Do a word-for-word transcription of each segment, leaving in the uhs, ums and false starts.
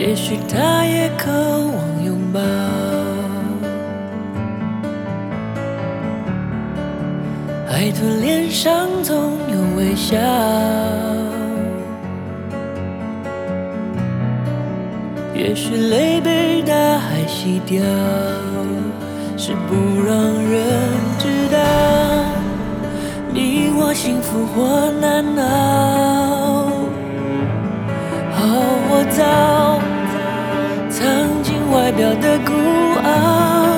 也许他也渴望拥抱。海豚脸上总有微笑，也许泪被大海洗掉，是不让人知道你我幸福或难熬。哦，我早藏进外表的孤傲，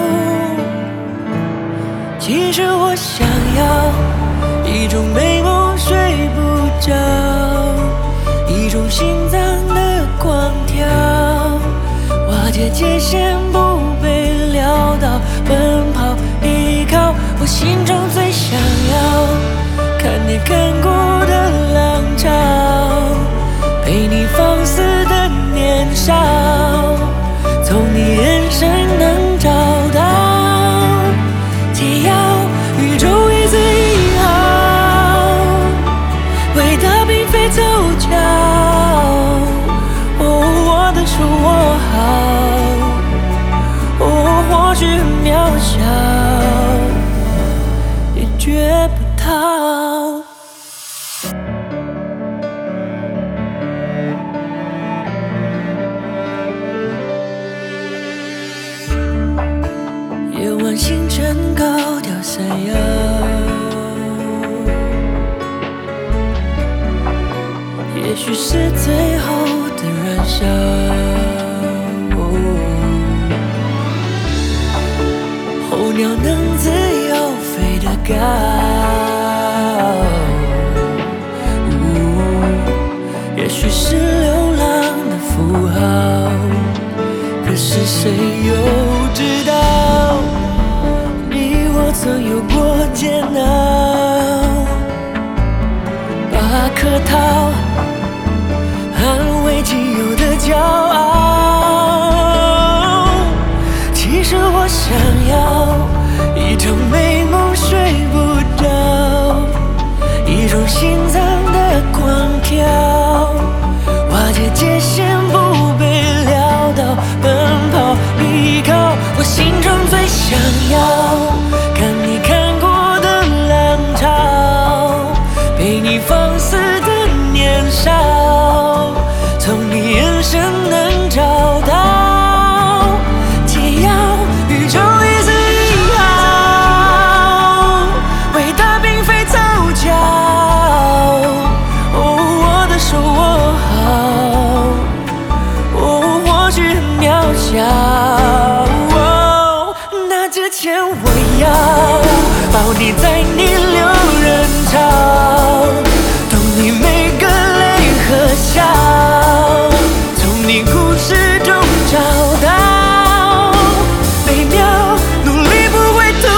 其实我想要一种美梦睡不着，一种心脏的狂跳，瓦解界限不被撂倒，奔跑依靠我心中最想要看你看过的浪潮，陪你放肆的年少，从你眼神能找到解药，宇宙一字一号，伟大并非凑巧。哦，我的手握好，哦，或许很渺小，也觉不到。夜晚星辰高调闪耀，也许是最后的燃烧。候鸟能自由飞得高，也许是流浪的符号，可是谁又知道你我曾有过煎熬，把客套安慰仅有的骄傲。其实我想要一场美梦睡不着，一种心脏的狂跳，瓦解界限不被撂倒，奔跑依靠我心中最想要看你看过的浪潮，陪你放肆的年少，从你眼神能找到解药，宇宙一字一号，伟大并非凑巧。哦，我的手握好，哦，或许很渺小。哦，那之前我要抱你在逆流人潮，懂你每个泪和笑，从你故事中找到美妙，努力不会徒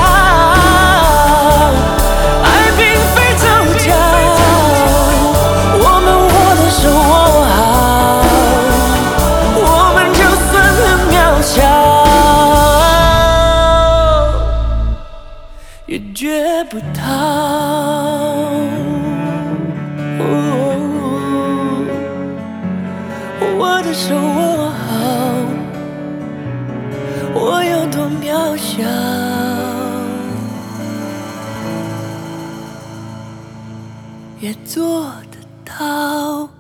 劳，爱并非凑巧，我们握的手握好，我们就算很渺小，也觉不到。我的手握好，我有多渺小，也做得到。